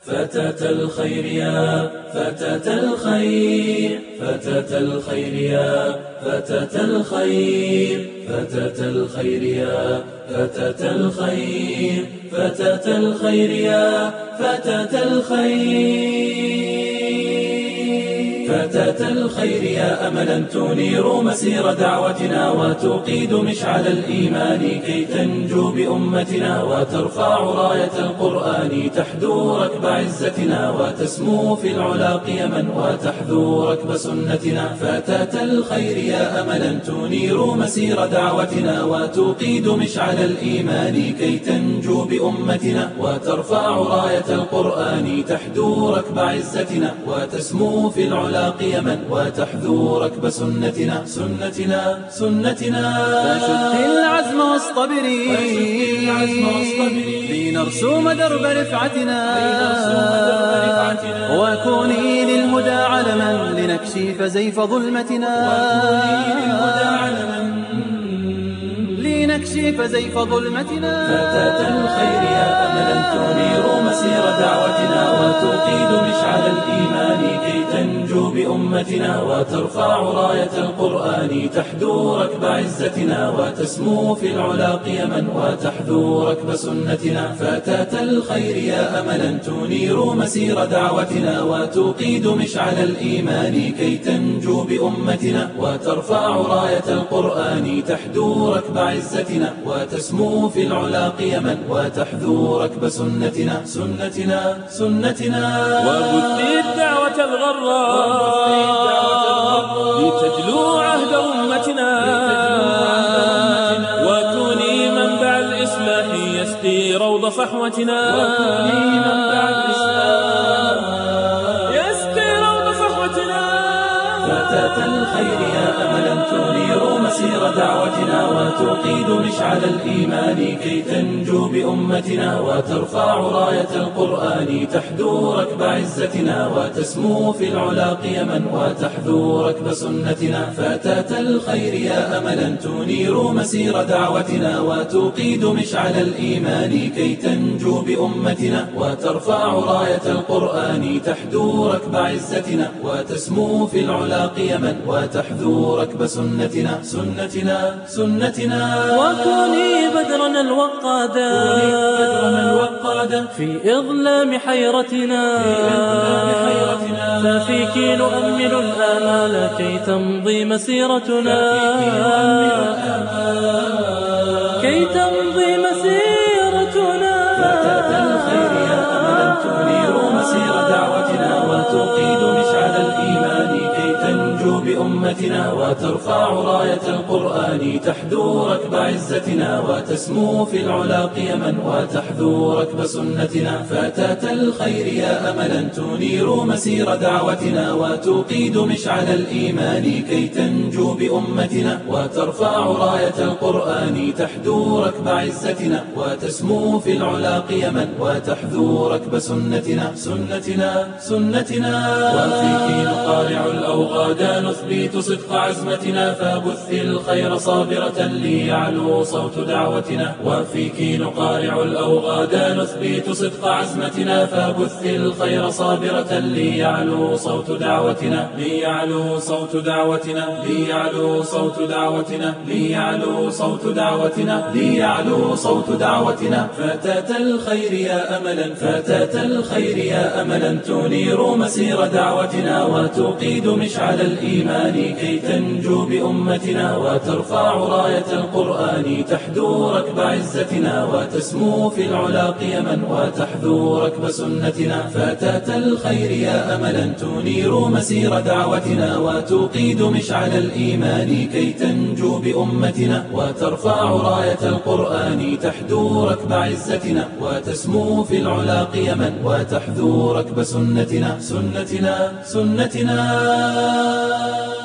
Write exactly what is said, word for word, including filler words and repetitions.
فتاة الخير يا فتاة الخير، فتاة الخير يا فتاة الخير، فتاة الخير يا فتاة الخير، فتاة الخير يا فتاة الخير، فتاة الخير يا أملا تنير مسير دعوتنا وتوقيد مشعل الإيمان كي تنجو بأمتنا وترفع راية القرآن تحدو ركب عزتنا وتسمو في العلا قيما وتحذو ركب سنتنا. فتاة الخير يا أملا تنير مسير دعوتنا وتوقيد مشعل الإيمان كي تنجو بأمتنا وترفع راية القرآن تحدو ركب عزتنا وتسمو في العلا قيما وتحذو ركب سنتنا سنتنا سنتنا. فشد العزم واصطبري لنرسوم درب رفعتنا وكوني للهدى علما لنكشف زيف ظلمتنا لنكشف زيف ظلمتنا. فتاة الخير يا أملا تنير مسير دعوتنا وتوقيد مشعل الإيمان كي تنجو بأمتنا وترفع راية القرآن تحدو ركب عزتنا وتسمو في العلا قيما وتحذو ركب سنتنا. فتاة الخير يا أملا تنير مسير دعوتنا وتوقيد مشعل الإيمان كي تنجو بأمتنا وترفع راية القرآن تحدو ركب عزتنا وتسمو في العلا قيما وتحذو ركب سنتنا سنتنا سنتنا. وبثي الدعوة الغراء لتجلو عهد أمتنا وكوني منبع الإصلاح يسقي روض صحوتنا يسقي روض صحوتنا. فتاة الخير يا أملا تنير مسير دعوتنا وتوقيد مشعل الإيمان كي تنجو بأمتنا وترفع راية القرآن تحدو ركب عزتنا وتسمو في العلا قيما وتحذو ركب سنتنا. فتاة الخير يا أملا تنير مسير دعوتنا وتوقيد مشعل الإيمان كي تنجو بأمتنا وترفع راية القرآن تحدو ركب عزتنا وتسمو في العلا قيما وتحذو ركب سنتنا سنتنا سنتنا. وكوني بدرنا الوقادا في إظلام حيرتنا ففيك نؤمل الآمال كي تمضي مسيرتنا كي تمضي مسيرتنا. فتاة الخير يا أملا تنير مسير دعوتنا وتوقيد مشعل الإيمان كي تنجو بأمتنا وترفع راية القرآن تحدو ركب عزتنا وتسمو في العلا قيما وتحذو ركب سنتنا. فتاة الخير يا أملا تنير مسير دعوتنا وتوقيد مشعل الإيمان كي تنجو بأمتنا وترفع راية القرآن تحدو ركب عزتنا وتسمو في العلا قيما وتحذو ركب سنتنا سنتنا سنتنا. وفيك نقارع الأوغاد نثبت صدق عزمتنا فبث الخير صابرة ليعلو صوت دعوتنا وفيك نقارع الأوغاد نثبت صدق عزمتنا فبث الخير صابرة ليعلو صوت دعوتنا ليعلو صوت دعوتنا ليعلو صوت دعوتنا ليعلو صوت دعوتنا ليعلو صوت دعوتنا. فتاة الخير يا أملا فتاة الخير يا أملا تنير مسير دعوتنا وتوقيد مشعل الإيمان كي تنجو بأمتنا وترفع راية القرآن تحدو ركب عزتنا وتسمو في العلا قيما وتحذو ركب سنتنا. فتاة الخير يا أملا تنير مسير دعوتنا وتوقيد مشعل الإيمان كي تنجو بأمتنا وترفع راية القرآن تحدو ركب عزتنا وتسمو في العلا قيما وتحذو ركب سنتنا سنتنا سنتنا.